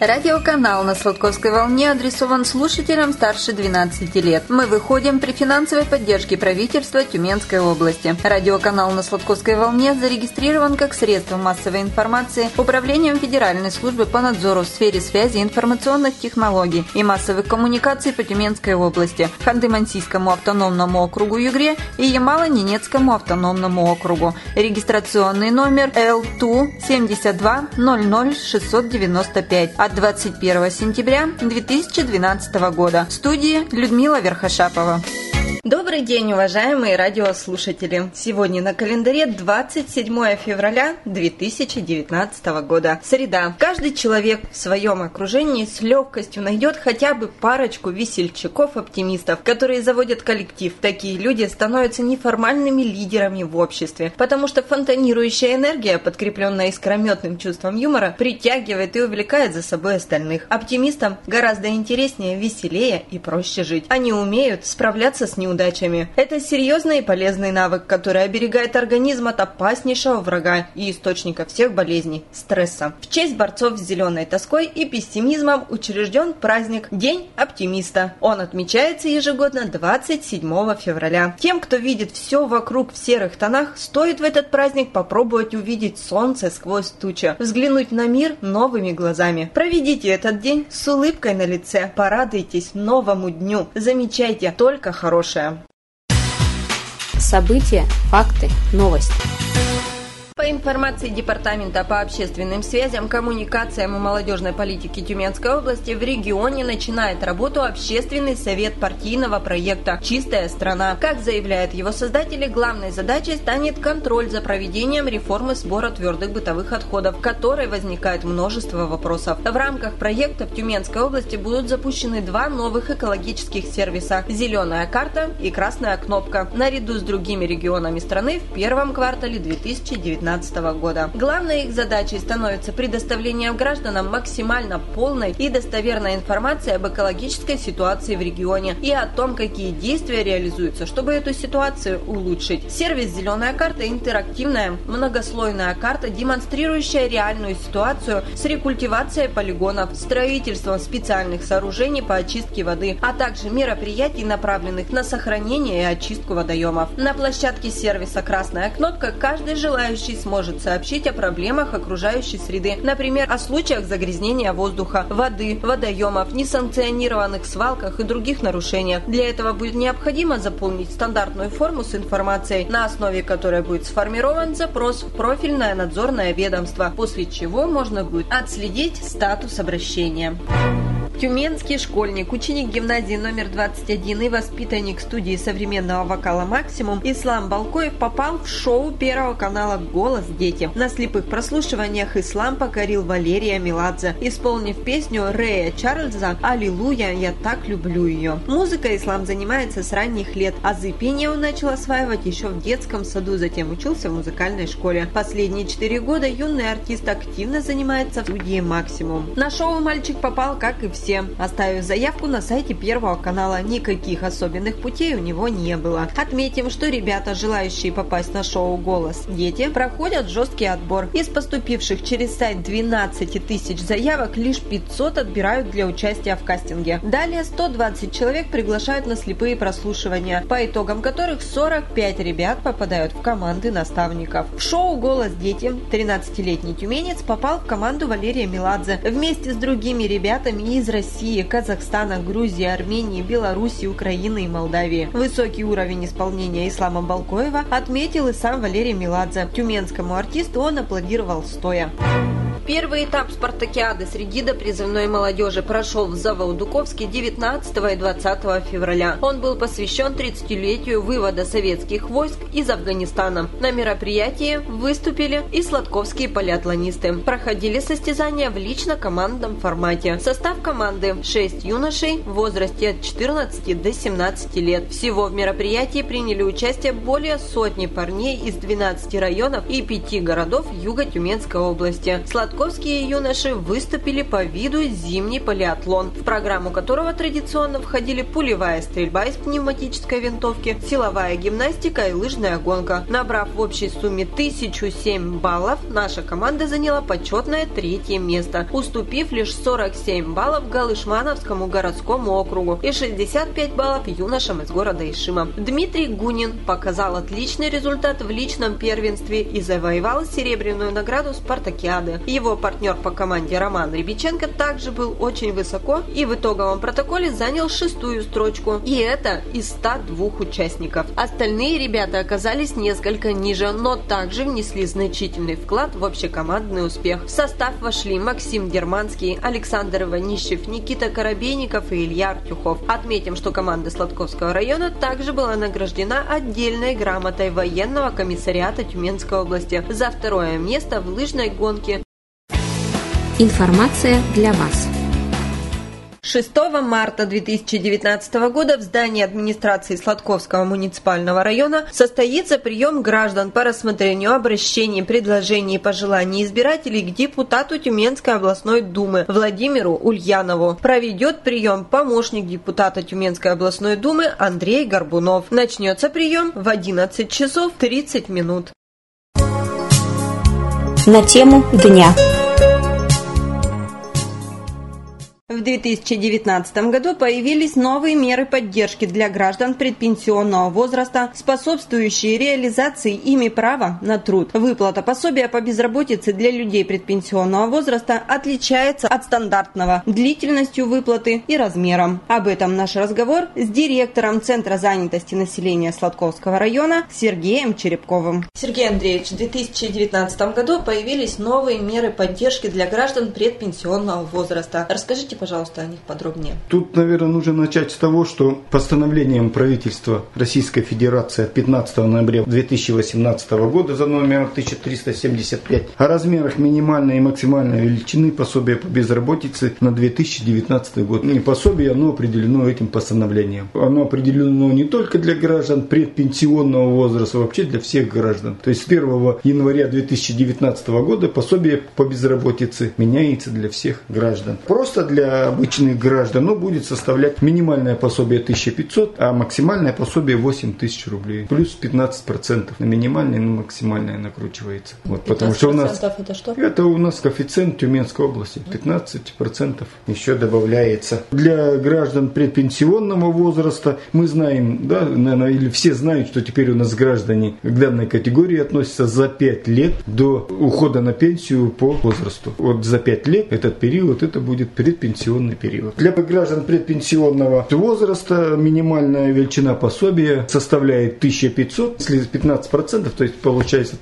Радиоканал на Сладковской волне адресован слушателям старше 12 лет. Мы выходим при финансовой поддержке правительства Тюменской области. Радиоканал на Сладковской волне зарегистрирован как средство массовой информации Управлением Федеральной службы по надзору в сфере связи, информационных технологий и массовых коммуникаций по Тюменской области, Ханты-Мансийскому автономному округу Югре и Ямало-Ненецкому автономному округу. Регистрационный номер L2 72 00 695 от 21 сентября 2012 года. В студии Людмила Верхошапова. Добрый день, уважаемые радиослушатели! Сегодня на календаре 27 февраля 2019 года. Среда. Каждый человек в своем окружении с легкостью найдет хотя бы парочку весельчаков-оптимистов, которые заводят коллектив. Такие люди становятся неформальными лидерами в обществе, потому что фонтанирующая энергия, подкрепленная искрометным чувством юмора, притягивает и увлекает за собой остальных. Оптимистам гораздо интереснее, веселее и проще жить. Они умеют справляться с неудачами. Это серьезный и полезный навык, который оберегает организм от опаснейшего врага и источника всех болезней – стресса. В честь борцов с зеленой тоской и пессимизмом учрежден праздник День оптимиста. Он отмечается ежегодно 27 февраля. Тем, кто видит все вокруг в серых тонах, стоит в этот праздник попробовать увидеть солнце сквозь тучи, взглянуть на мир новыми глазами. Проведите этот день с улыбкой на лице, порадуйтесь новому дню, замечайте только хорошее. События, факты, новости. По информации Департамента по общественным связям, коммуникациям и молодежной политике Тюменской области, в регионе начинает работу Общественный совет партийного проекта «Чистая страна». Как заявляют его создатели, главной задачей станет контроль за проведением реформы сбора твердых бытовых отходов, в которой возникает множество вопросов. В рамках проекта в Тюменской области будут запущены два новых экологических сервиса – «Зеленая карта» и «Красная кнопка», наряду с другими регионами страны в первом квартале 2019 года. Главной их задачей становится предоставление гражданам максимально полной и достоверной информации об экологической ситуации в регионе и о том, какие действия реализуются, чтобы эту ситуацию улучшить. Сервис «Зеленая карта» – интерактивная многослойная карта, демонстрирующая реальную ситуацию с рекультивацией полигонов, строительством специальных сооружений по очистке воды, а также мероприятий, направленных на сохранение и очистку водоемов. На площадке сервиса «Красная кнопка» каждый желающий сможет сообщить о проблемах окружающей среды, например, о случаях загрязнения воздуха, воды, водоемов, несанкционированных свалках и других нарушениях. Для этого будет необходимо заполнить стандартную форму с информацией, на основе которой будет сформирован запрос в профильное надзорное ведомство, после чего можно будет отследить статус обращения. Тюменский школьник, ученик гимназии номер 21 и воспитанник студии современного вокала «Максимум» Ислам Балкоев попал в шоу Первого канала «Голос дети». На слепых прослушиваниях Ислам покорил Валерия Меладзе, исполнив песню Рэя Чарльза «Аллилуйя, я так люблю ее». Музыкой Ислам занимается с ранних лет. Азы пения он начал осваивать еще в детском саду, затем учился в музыкальной школе. Последние 4 года юный артист активно занимается в студии «Максимум». На шоу мальчик попал, как и все, оставив заявку на сайте Первого канала. Никаких особенных путей у него не было. Отметим, что ребята, желающие попасть на шоу «Голос дети», проходят жесткий отбор. Из поступивших через сайт 12 тысяч заявок лишь 500 отбирают для участия в кастинге. Далее 120 человек приглашают на слепые прослушивания, по итогам которых 45 ребят попадают в команды наставников. В шоу «Голос дети» 13-летний тюменец попал в команду Валерия Меладзе вместе с другими ребятами из России, Казахстана, Грузии, Армении, Белоруссии, Украины и Молдавии. Высокий уровень исполнения Ислама Балкоева отметил и сам Валерий Меладзе. Тюменскому артисту он аплодировал стоя. Первый этап спартакиады среди допризывной молодежи прошел в Заводуковске 19 и 20 февраля. Он был посвящен 30-летию вывода советских войск из Афганистана. На мероприятии выступили и сладковские полиатлонисты. Проходили состязания в лично-командном формате. Состав команды – 6 юношей в возрасте от 14 до 17 лет. Всего в мероприятии приняли участие более сотни парней из 12 районов и 5 городов Юго-Тюменской области. сладковские юноши выступили по виду зимний полиатлон, в программу которого традиционно входили пулевая стрельба из пневматической винтовки, силовая гимнастика и лыжная гонка. Набрав в общей сумме 1007 баллов, наша команда заняла почетное 3-е место, уступив лишь 47 баллов Галышмановскому городскому округу и 65 баллов юношам из города Ишима. Дмитрий Гунин показал отличный результат в личном первенстве и завоевал серебряную награду спартакиады. Его партнер по команде Роман Рябиченко также был очень высоко и в итоговом протоколе занял 6-ю строчку. И это из 102 участников. Остальные ребята оказались несколько ниже, но также внесли значительный вклад в общекомандный успех. В состав вошли Максим Германский, Александр Иванищев, Никита Коробейников и Илья Артюхов. Отметим, что команда Сладковского района также была награждена отдельной грамотой военного комиссариата Тюменской области за 2-е место в лыжной гонке. Информация для вас. 6 марта 2019 года в здании администрации Сладковского муниципального района состоится прием граждан по рассмотрению обращений, предложений и пожеланий избирателей к депутату Тюменской областной думы Владимиру Ульянову. Проведет прием помощник депутата Тюменской областной думы Андрей Горбунов. Начнется прием в 11 часов 30 минут. На тему дня. В 2019 году появились новые меры поддержки для граждан предпенсионного возраста, способствующие реализации ими права на труд. Выплата пособия по безработице для людей предпенсионного возраста отличается от стандартного длительностью выплаты и размером. Об этом наш разговор с директором Центра занятости населения Сладковского района Сергеем Черепковым. Сергей Андреевич, в 2019 году появились новые меры поддержки для граждан предпенсионного возраста. Расскажите, пожалуйста, о них подробнее. Тут, наверное, нужно начать с того, что постановлением правительства Российской Федерации от 15 ноября 2018 года за номером 1375 о размерах минимальной и максимальной величины пособия по безработице на 2019 год. И пособие, оно определено этим постановлением. Оно определено не только для граждан предпенсионного возраста, а вообще для всех граждан. То есть с 1 января 2019 года пособие по безработице меняется для всех граждан. Просто для обычных граждан будет составлять минимальное пособие 1500, а максимальное пособие 8000 рублей. Плюс 15% на минимальное и на максимальное накручивается. Вот, потому что у нас это что? Это у нас коэффициент Тюменской области. 15% еще добавляется. Для граждан предпенсионного возраста мы знаем, да, наверное, или все знают, что теперь у нас граждане к данной категории относятся за 5 лет до ухода на пенсию по возрасту. Вот за 5 лет этот период, это будет предпенсионный период. Для граждан предпенсионного возраста минимальная величина пособия составляет 1500, если 15%, то есть получается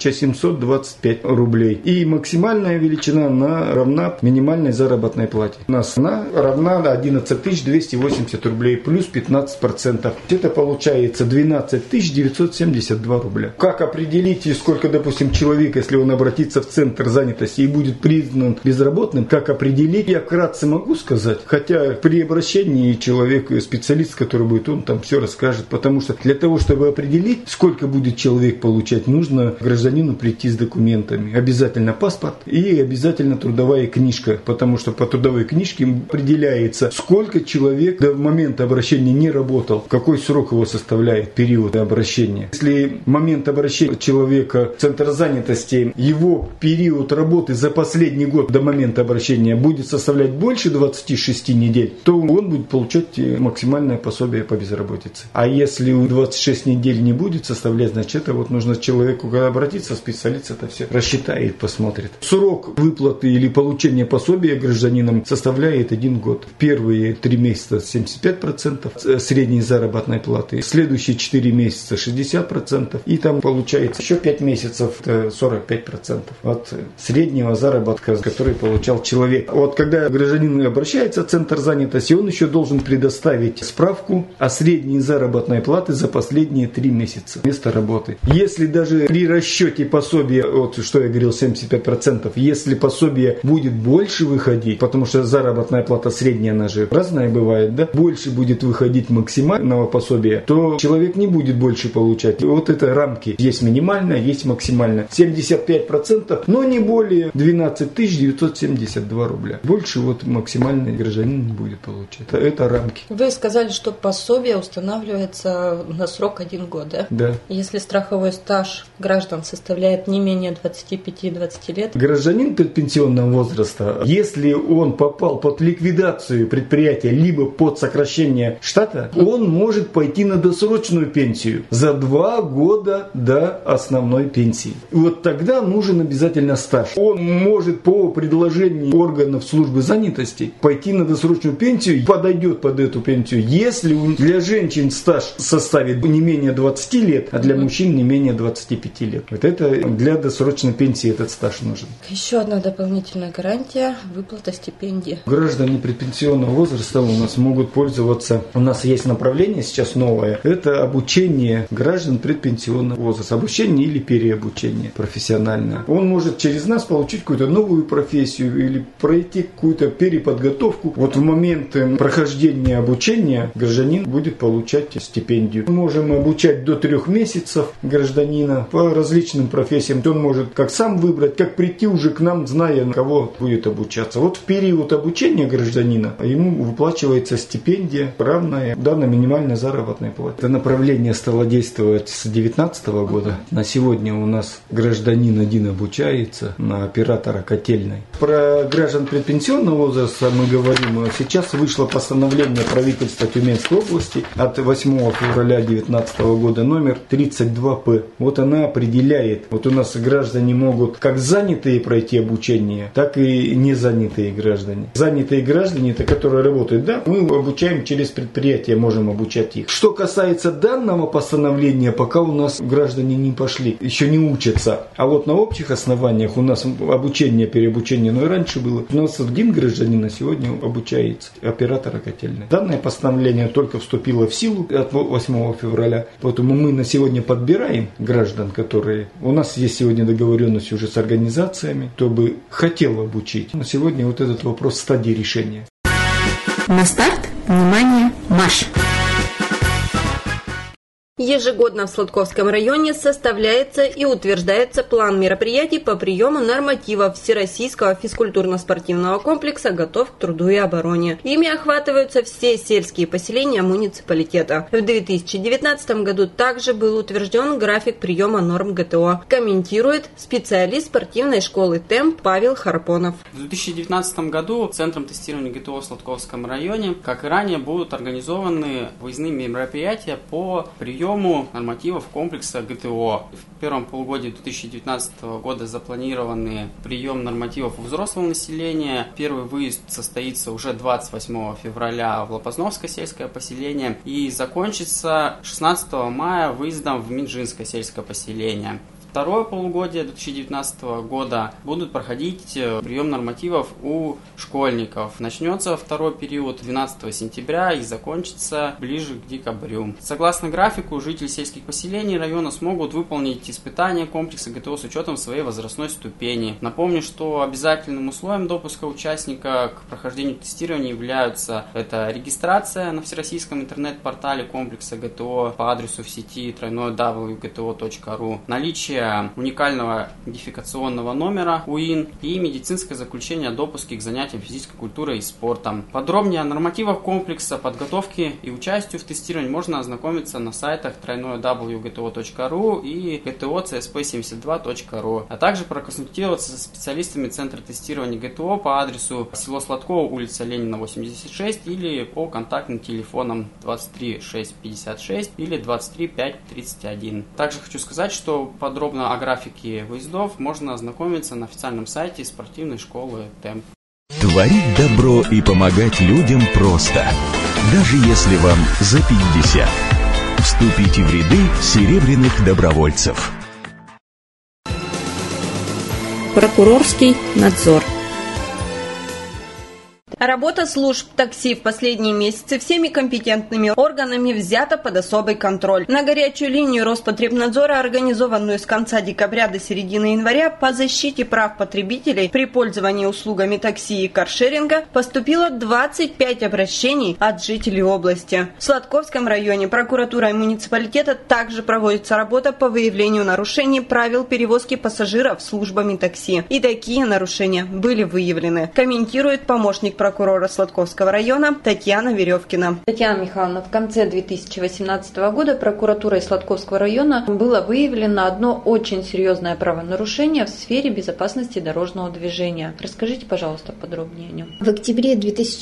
1725 рублей. И максимальная величина она равна минимальной заработной плате. У нас она равна 11 280 рублей плюс 15%. Это получается 12 972 рубля. Как определить, сколько, допустим, человек, если он обратится в центр занятости и будет признан безработным, как определить, я вкратце могу сказать, хотя при обращении человек, специалист, который будет, он там все расскажет, потому что для того, чтобы определить, сколько будет человек получать, нужно гражданину прийти с документами. Обязательно паспорт и обязательно трудовая книжка, потому что по трудовой книжке определяется, сколько человек до момента обращения не работал, какой срок его составляет период обращения. Если момент обращения человека в центр занятости, его период работы за последний год до момента обращения будет составлять больше 26 недель, то он будет получать максимальное пособие по безработице. А если 26 недель не будет составлять, значит, это вот нужно человеку, когда обратиться, специалист это все рассчитает, посмотрит. Срок выплаты или получения пособия гражданинам составляет 1 год. Первые 3 месяца 75% средней заработной платы, следующие 4 месяца 60%, и там получается еще 5 месяцев 45% от среднего заработка, который получал человек. Вот когда гражданин гражданин обращается в центр занятости, он еще должен предоставить справку о средней заработной плате за последние 3 месяца места работы. Если даже при расчете пособия, вот что я говорил, 75%, если пособие будет больше выходить, потому что заработная плата средняя, она же разная бывает, да, больше будет выходить максимального пособия, то человек не будет больше получать. И вот это рамки. Есть минимальная, есть максимальная. 75%, но не более 12 972 рубля. Больше вот максимальный гражданин не будет получать. Это рамки. Вы сказали, что пособие устанавливается на срок 1 год, да? Да. Если страховой стаж граждан составляет не менее 25-20 лет? Гражданин предпенсионного возраста, если он попал под ликвидацию предприятия, либо под сокращение штата, он может пойти на досрочную пенсию за 2 года до основной пенсии. И вот тогда нужен обязательно стаж. Он может по предложению органов службы занятости пойти на досрочную пенсию, подойдет под эту пенсию, если для женщин стаж составит не менее 20 лет, а для мужчин не менее 25 лет. Вот это для досрочной пенсии этот стаж нужен. Еще одна дополнительная гарантия – выплата стипендии. Граждане предпенсионного возраста у нас могут пользоваться, у нас есть направление сейчас новое, это обучение граждан предпенсионного возраста, обучение или переобучение профессиональное. Он может через нас получить какую-то новую профессию или пройти какую-то переподготовку. Вот в момент прохождения обучения гражданин будет получать стипендию. Мы можем обучать до 3 месяцев гражданина по различным профессиям. Он может как сам выбрать, как прийти уже к нам, зная, на кого будет обучаться. Вот в период обучения гражданина ему выплачивается стипендия, равная данной минимальной заработной плате. Это направление стало действовать с 2019 года. На сегодня у нас гражданин один обучается на оператора котельной. Про граждан предпенсионного возраста мы говорим. Сейчас вышло постановление правительства Тюменской области от 8 февраля 2019 года номер 32П. Вот она определяет, вот у нас граждане могут как занятые пройти обучение, так и незанятые граждане. Занятые граждане, это которые работают, да, мы обучаем через предприятие, можем обучать их. Что касается данного постановления, пока у нас граждане не пошли, еще не учатся. А вот на общих основаниях у нас обучение, переобучение, но и раньше было. У нас один гражданин на сегодня обучается, оператора котельной. Данное постановление только вступило в силу от 8 февраля, поэтому мы на сегодня подбираем граждан, которые... У нас есть сегодня договоренность уже с организациями, кто бы хотел обучить. На сегодня вот этот вопрос в стадии решения. На старт, внимание, марш! Ежегодно в Сладковском районе составляется и утверждается план мероприятий по приему нормативов Всероссийского физкультурно-спортивного комплекса «Готов к труду и обороне». Ими охватываются все сельские поселения муниципалитета. В 2019 году также был утвержден график приема норм ГТО, комментирует специалист спортивной школы «Темп» Павел Харпонов. В 2019 году Центром тестирования ГТО в Сладковском районе, как и ранее, будут организованы выездные мероприятия по приему нормативов комплекса ГТО. В первом полугодии 2019 года запланированы прием нормативов у взрослого населения. Первый выезд состоится уже 28 февраля в Лопазновское сельское поселение и закончится 16 мая выездом в Минжинское сельское поселение. Второе полугодие 2019 года будут проходить прием нормативов у школьников. Начнется второй период 12 сентября и закончится ближе к декабрю. Согласно графику, жители сельских поселений района смогут выполнить испытания комплекса ГТО с учетом своей возрастной ступени. Напомню, что обязательным условием допуска участника к прохождению тестирования являются это регистрация на всероссийском интернет-портале комплекса ГТО по адресу в сети www.gto.ru, наличие уникального идентификационного номера УИН и медицинское заключение о допуске к занятиям физической культурой и спортом. Подробнее о нормативах комплекса, подготовке и участию в тестировании можно ознакомиться на сайтах www.gto.ru и gto.csp72.ru, а также проконсультироваться со специалистами Центра тестирования ГТО по адресу село Сладково, улица Ленина, 86 или по контактным телефонам 23 6 56 или 23 5 31. Также хочу сказать, что подробно о графике выездов можно ознакомиться на официальном сайте спортивной школы «Темп». Творить добро и помогать людям просто, даже если вам за 50. Вступите в ряды серебряных добровольцев. Прокурорский надзор. Работа служб такси в последние месяцы всеми компетентными органами взята под особый контроль. На горячую линию Роспотребнадзора, организованную с конца декабря до середины января по защите прав потребителей при пользовании услугами такси и каршеринга, поступило 25 обращений от жителей области. В Сладковском районе прокуратурой муниципалитета также проводится работа по выявлению нарушений правил перевозки пассажиров службами такси. И такие нарушения были выявлены, комментирует помощник прокурора Сладковского района Татьяна Веревкина. Татьяна Михайловна, в конце 2018 года прокуратурой Сладковского района было выявлено одно очень серьезное правонарушение в сфере безопасности дорожного движения. Расскажите, пожалуйста, подробнее о нем. В октябре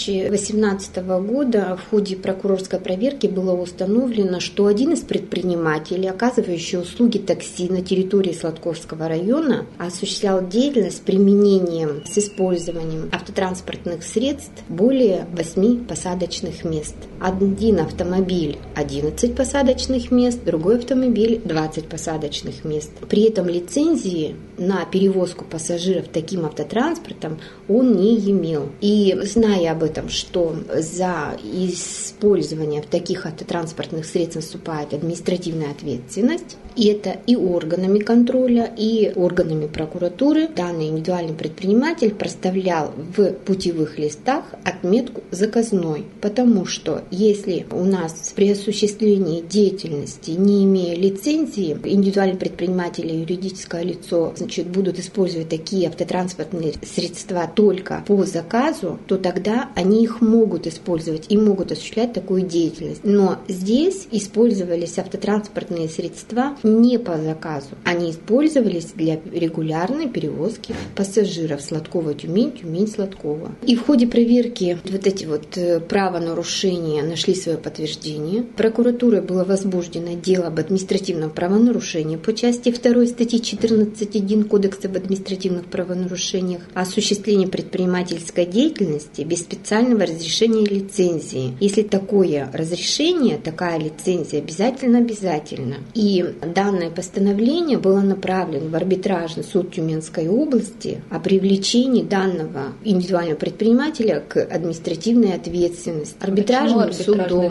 2018 года в ходе прокурорской проверки было установлено, что один из предпринимателей, оказывающий услуги такси на территории Сладковского района, осуществлял деятельность с применением, с использованием автотранспортных средств более 8 посадочных мест. Один автомобиль 11 посадочных мест, другой автомобиль 20 посадочных мест. При этом лицензии на перевозку пассажиров таким автотранспортом он не имел. И зная об этом, что за использование таких автотранспортных средств наступает административная ответственность, и это и органами контроля, и органами прокуратуры, данный индивидуальный предприниматель проставлял в путевых листах отметку «заказной», потому что если у нас при осуществлении деятельности, не имея лицензии, индивидуальный предприниматель и юридическое лицо будут использовать такие автотранспортные средства только по заказу, то тогда они их могут использовать и могут осуществлять такую деятельность. Но здесь использовались автотранспортные средства не по заказу. Они использовались для регулярной перевозки пассажиров Сладкова-Тюмень, Тюмень-Сладкова. И в ходе проверки вот эти правонарушения нашли свое подтверждение. Прокуратурой было возбуждено дело об административном правонарушении по части 2 статьи 14.1 Кодекса об административных правонарушениях о осуществлении предпринимательской деятельности без специального разрешения и лицензии. Если такое разрешение, такая лицензия обязательно. И данное постановление было направлено в арбитражный суд Тюменской области о привлечении данного индивидуального предпринимателя к административной ответственности. Арбитражным судом.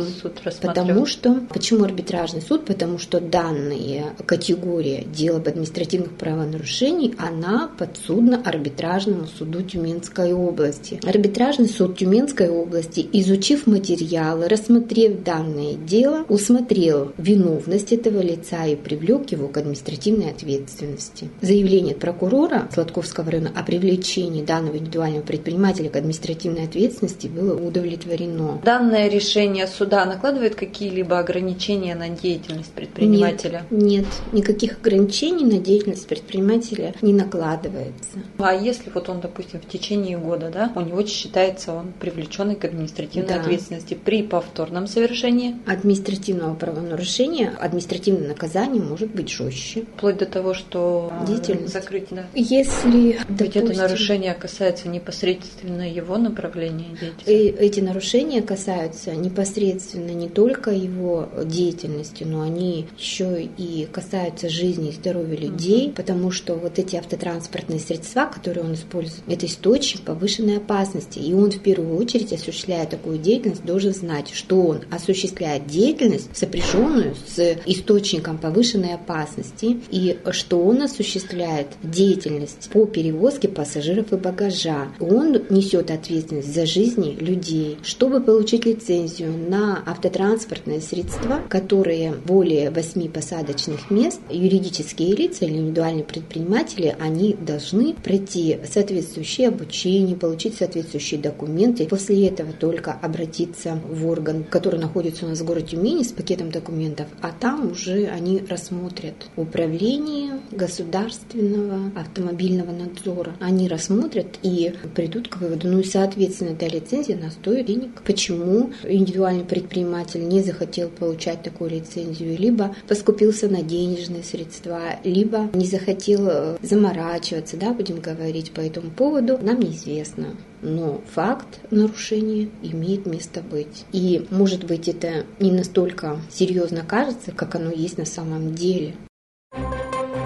Почему арбитражный суд? Потому что данная категория дел об административных правонарушений, она подсудна арбитражному суду Тюменской области. Арбитражный суд Тюменской области, изучив материалы, рассмотрев данное дело, усмотрел виновность этого лица и привлек его к административной ответственности. Заявление прокурора Сладковского района о привлечении данного индивидуального предпринимателя к административной ответственности было удовлетворено. Данное решение суда накладывает какие-либо ограничения на деятельность предпринимателя? Нет, никаких ограничений на деятельность предпринимателя не накладывается. А если он, допустим, в течение года, у него считается он привлеченный к административной ответственности при повторном совершении? Административного правонарушения, административное наказание может быть жестче. Вплоть до того, что закрыть. Если, ведь это нарушение касается непосредственно его направления деятельности. Эти нарушения касаются непосредственно не только его деятельности, но они еще и касаются жизни и здоровья людей, потому что эти автотранспортные средства, которые он использует, это источник повышенной опасности. И он в первую очередь, осуществляя такую деятельность, должен знать, что он осуществляет деятельность, сопряженную с источником повышенной опасности, и что он осуществляет деятельность по перевозке пассажиров и багажа. Он несет ответственность за жизни людей. Чтобы получить лицензию на автотранспортные средства, которые более 8 посадочных мест, юридические лица или индивидуальные предприниматели, они должны пройти соответствующее обучение, получить соответствующие документы. После этого только обратиться в орган, который находится у нас в городе Тюмени с пакетом документов, а там уже они рассмотрят управление государственного автомобильного надзора. Они рассмотрят и придут к выводу. И, соответственно, эта лицензия она стоит денег. Почему индивидуальный предприниматель не захотел получать такую лицензию, либо поскупился на денежные средства, либо не захотел заморачиваться, будем говорить по этому поводу, нам неизвестно. Но факт нарушения имеет место быть. И, может быть, это не настолько серьезно кажется, как оно есть на самом деле.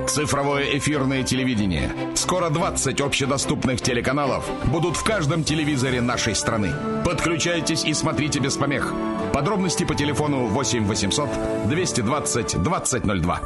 Цифровое эфирное телевидение. Скоро 20 общедоступных телеканалов будут в каждом телевизоре нашей страны. Подключайтесь и смотрите без помех. Подробности по телефону 8 800 220 2002.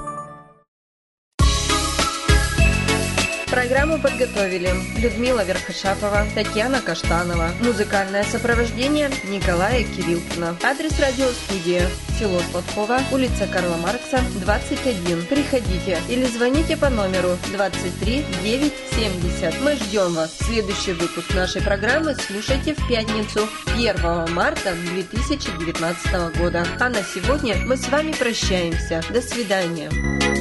Программу подготовили Людмила Верхошапова, Татьяна Каштанова. Музыкальное сопровождение Николая Кириллкина. Адрес радиостудии: село Сладково, улица Карла Маркса, 21. Приходите или звоните по номеру 23 970. Мы ждем вас. Следующий выпуск нашей программы слушайте в пятницу, 1 марта 2019 года. А на сегодня мы с вами прощаемся. До свидания.